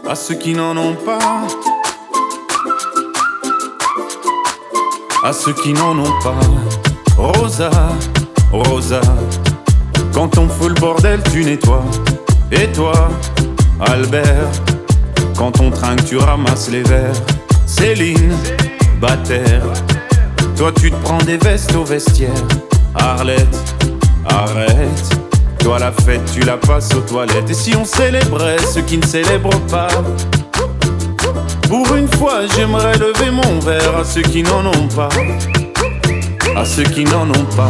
à ceux qui n'en ont pas, à ceux qui n'en ont pas. Rosa, Rosa, quand on fout le bordel tu nettoies. Et toi, Albert, quand on trinque tu ramasses les verres. Céline, Bataire, toi tu te prends des vestes au vestiaire. Arlette, arrête, toi la fête tu la passes aux toilettes. Et si on célébrait ceux qui ne célèbrent pas? Pour une fois j'aimerais lever mon verre à ceux qui n'en ont pas, à ceux qui n'en ont pas.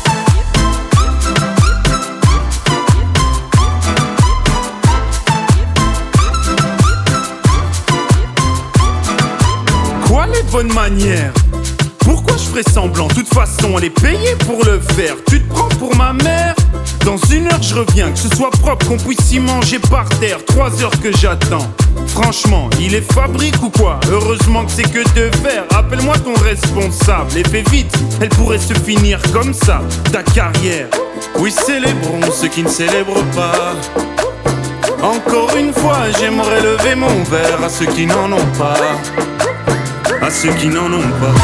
Quoi les bonnes manières? Pourquoi je ferais semblant? De toute façon elle est payée pour le faire. Tu te prends pour ma mère? Dans 1 heure je reviens, que ce soit propre, qu'on puisse y manger par terre. 3 heures que j'attends. Franchement, il est fabrique ou quoi? Heureusement que c'est que de verre. Appelle-moi ton responsable et fais vite, elle pourrait se finir comme ça, ta carrière. Oui, célébrons ceux qui ne célèbrent pas. Encore une fois, j'aimerais lever mon verre à ceux qui n'en ont pas, à ceux qui n'en ont pas.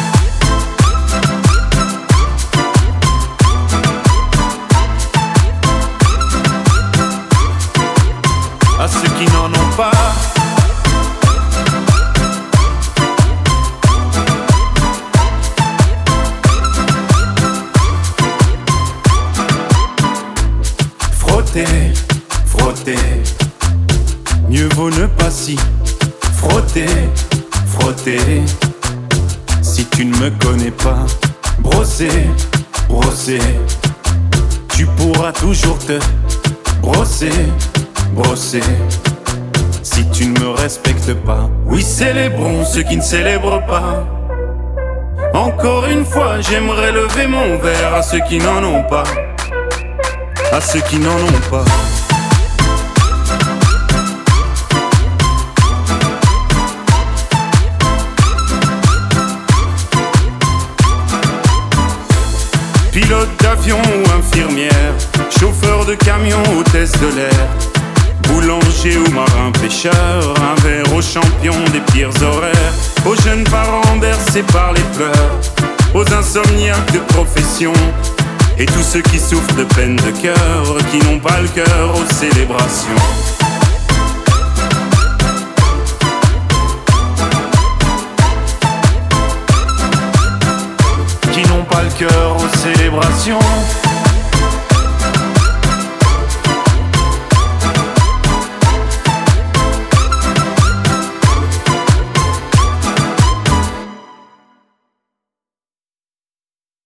À ceux qui n'en ont pas. Frotter, frotter, mieux vaut ne pas s'y frotter, frotter. Si tu ne me connais pas, brosser, brosser, tu pourras toujours te brosser, brosser. Si tu ne me respectes pas, oui, célébrons ceux qui ne célèbrent pas. Encore une fois, j'aimerais lever mon verre à ceux qui n'en ont pas, à ceux qui n'en ont pas. Pilote d'avion ou infirmière, chauffeur de camion, hôtesse de l'air, boulanger ou marin pêcheur, un verre aux champions des pires horaires, aux jeunes parents bercés par les pleurs, aux insomniaques de profession, et tous ceux qui souffrent de peine de cœur, qui n'ont pas le cœur aux célébrations. Qui n'ont pas le cœur aux célébrations.